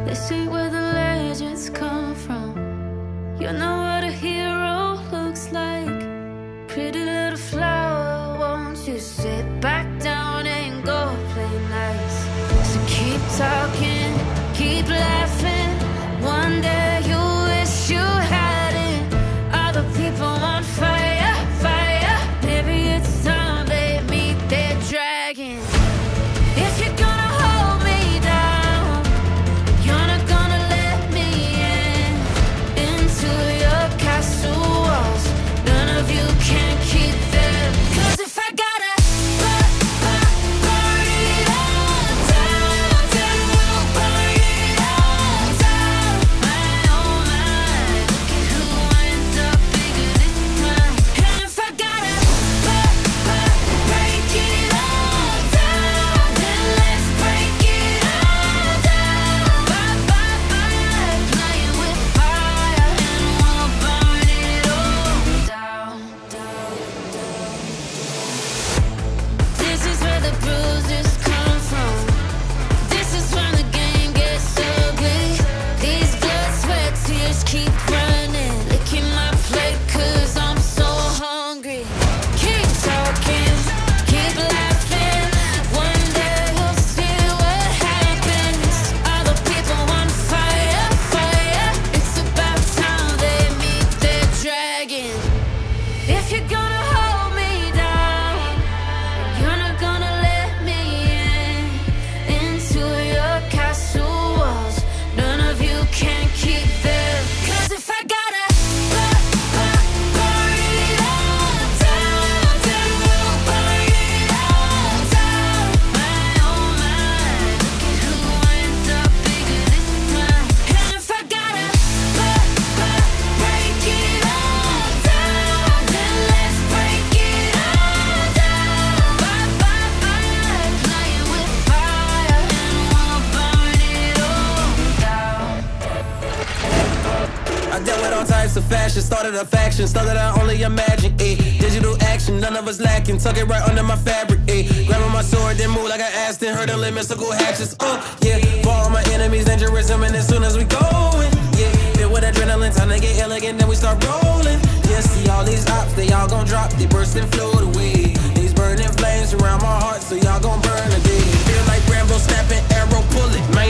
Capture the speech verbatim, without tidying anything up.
This ain't where the legends come from. You know what a hero looks like. Pretty little flower, won't you sit back down and go play nice? So keep talking, keep laughing. One day you'll wish you had it. Other people on fire, fire. Maybe it's time they meet their dragon. If you're gonna hold me down, you're not gonna let me in. Into your castle walls, none of you can keep them. Cause if I gotta burn, burn, burn it all down, down, burn it all down. My oh my, look at who ends up bigger this time. And if I gotta burn, burn, break it all down, then let's break it all down. Bye, bye, bye, playing with fire, and we'll burn it all down, down, down. This is where the bruises come from. This is when the game gets ugly. These blood, sweat, tears keep running. Licking my plate cause I'm so hungry. Keep talking, keep laughing. One day we'll see what happens. Other people on fire, fire. It's about time they meet their dragon. If you're gonna hold me down, you're not gonna let me in. Into your castle walls, none of you can keep them. Cause if I gotta burn, burn, burn it all down, then we'll burn it all down. My oh my, look at who ends up bigger this time. And if I gotta burn, burn, break it all down, then let's break it all down. Bye, bye, bye, playing with fire, and we'll burn it all down. I dealt with all types of fashion, started a faction, stuff that I only imagine, eh. Digital action, none of us lacking, tuck it right under my fabric, eh. Grabbing my sword, then move like I asked, then hurdle in mystical hatches, uh, yeah. For all my enemies, dangerous, and as soon as we going, yeah. Filled with adrenaline, time to get elegant, then we start rolling. Yeah, see all these ops, they all gon' drop, they burst and float away. These burning flames surround my heart, so y'all gon' burn again. Feel like Rambo snapping, arrow pulling, man.